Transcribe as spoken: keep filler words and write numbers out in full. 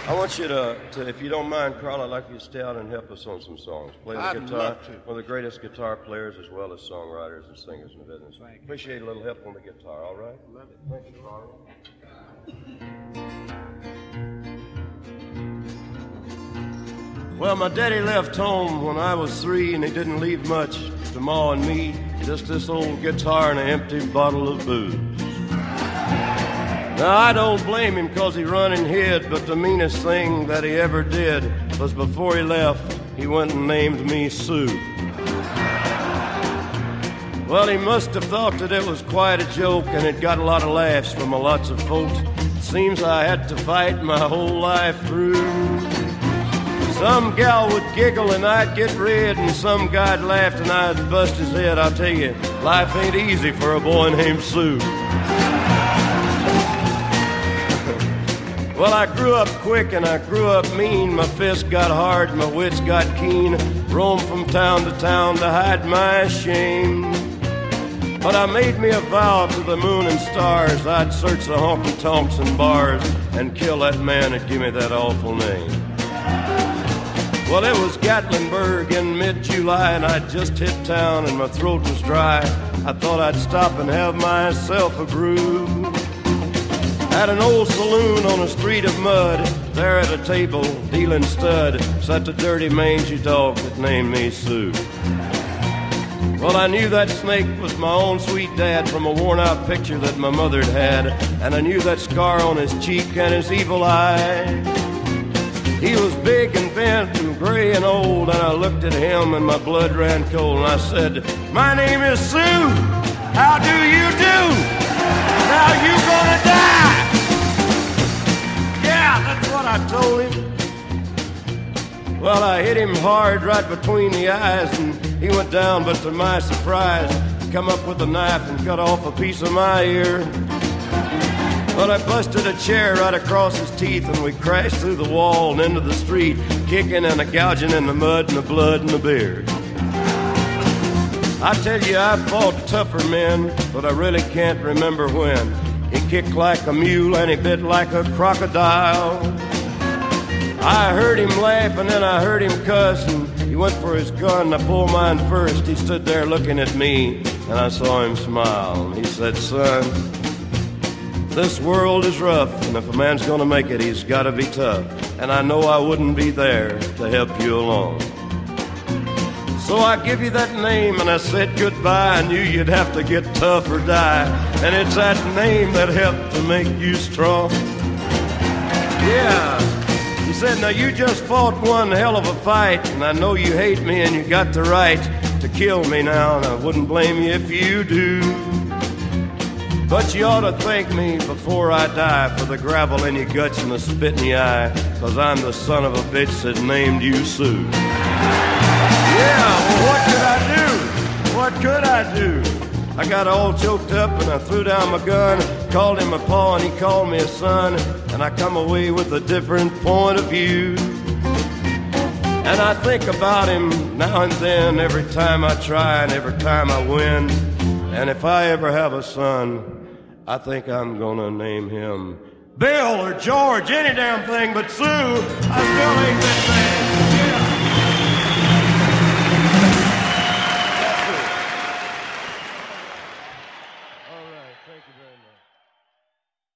I want you to, to, if you don't mind, Carl, I'd like you to stay out and help us on some songs. Play the I'd guitar. love to. One of the greatest guitar players as well as songwriters and singers in the business. Thank you. Appreciate a little help on the guitar, all right? Love it. Thank you, Carl. Well, my daddy left home when I was three, and he didn't leave much to Ma and me, just this old guitar and an empty bottle of booze. Now, I don't blame him because he run and hid, but the meanest thing that he ever did was before he left, he went and named me Sue. Well, he must have thought that it was quite a joke, and it got a lot of laughs from a lots of folks. Seems I had to fight my whole life through. Some gal would giggle and I'd get red, and some guy'd laugh and I'd bust his head. I'll tell you, life ain't easy for a boy named Sue. Well, I grew up quick and I grew up mean. My fists got hard, my wits got keen. Roamed from town to town to hide my shame. But I made me a vow to the moon and stars, I'd search the honky-tonks and bars and kill that man that gave me that awful name. Well, it was Gatlinburg in mid-July, and I'd just hit town and my throat was dry. I thought I'd stop and have myself a brew. At an old saloon on a street of mud, there at a table, dealing stud, sat the dirty mangy dog that named me Sue. Well, I knew that snake was my own sweet dad from a worn-out picture that my mother'd had, and I knew that scar on his cheek and his evil eye. He was big and bent and gray and old, and I looked at him and my blood ran cold, and I said, "My name is Sue. How do you do? Now you gonna die." Yeah, that's what I told him. Well, I hit him hard right between the eyes, and he went down, but to my surprise, come up with a knife and cut off a piece of my ear. But I busted a chair right across his teeth, and we crashed through the wall and into the street, kicking and a gouging in the mud and the blood and the beer. I tell you, I fought tougher men, but I really can't remember when. He kicked like a mule and he bit like a crocodile. I heard him laugh and then I heard him cuss, and he went for his gun. I pulled mine first. He stood there looking at me, and I saw him smile. He said, "Son, this world is rough, and if a man's gonna make it, he's gotta be tough. And I know I wouldn't be there to help you along. So I give you that name, and I said goodbye. I knew you'd have to get tough or die, and it's that name that helped to make you strong." Yeah. He said, "Now you just fought one hell of a fight, and I know you hate me and you got the right to kill me now, and I wouldn't blame you if you do. But you ought to thank me before I die for the gravel in your guts and the spit in your eye, 'cause I'm the son of a bitch that named you Sue." Yeah, well, what could I do? What could I do? I got all choked up and I threw down my gun, called him a pa and he called me a son, and I come away with a different point of view. And I think about him now and then, every time I try and every time I win. And if I ever have a son, I think I'm gonna name him Bill or George, any damn thing but Sue. I still ain't that bad. Yeah.